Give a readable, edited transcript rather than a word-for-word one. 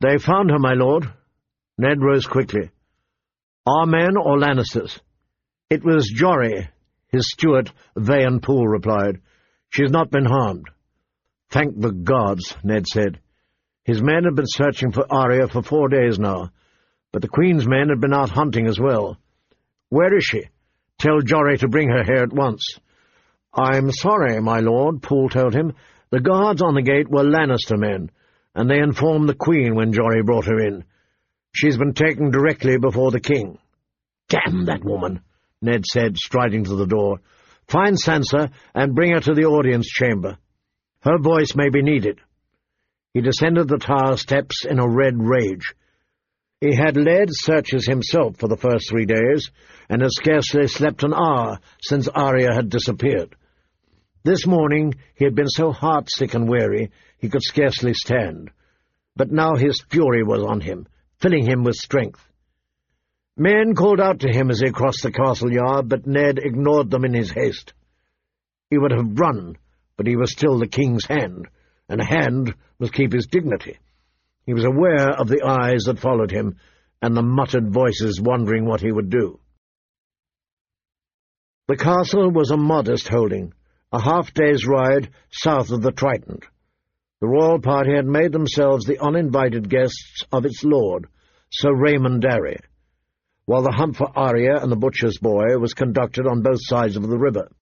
"They found her, my lord." Ned rose quickly. "Our men or Lannisters?" "It was Jory," his steward, Vayan Poole, replied. "She has not been harmed." "Thank the gods," Ned said. His men had been searching for Arya for 4 days now, but the Queen's men had been out hunting as well. "Where is she? Tell Jory to bring her here at once." "I'm sorry, my lord," Poole told him. "The guards on the gate were Lannister men, and they informed the Queen when Jory brought her in. She's been taken directly before the king." "Damn that woman," Ned said, striding to the door. "Find Sansa and bring her to the audience chamber. Her voice may be needed." He descended the tower steps in a red rage. He had led searches himself for the first 3 days, and had scarcely slept an hour since Arya had disappeared. This morning he had been so heart-sick and weary he could scarcely stand, but now his fury was on him, filling him with strength. Men called out to him as he crossed the castle yard, but Ned ignored them in his haste. He would have run, but he was still the king's hand, and a hand must keep his dignity. He was aware of the eyes that followed him, and the muttered voices wondering what he would do. The castle was a modest holding, a half-day's ride south of the Trident. The royal party had made themselves the uninvited guests of its lord, Sir Raymond Darry, while the hunt for Arya and the butcher's boy was conducted on both sides of the river.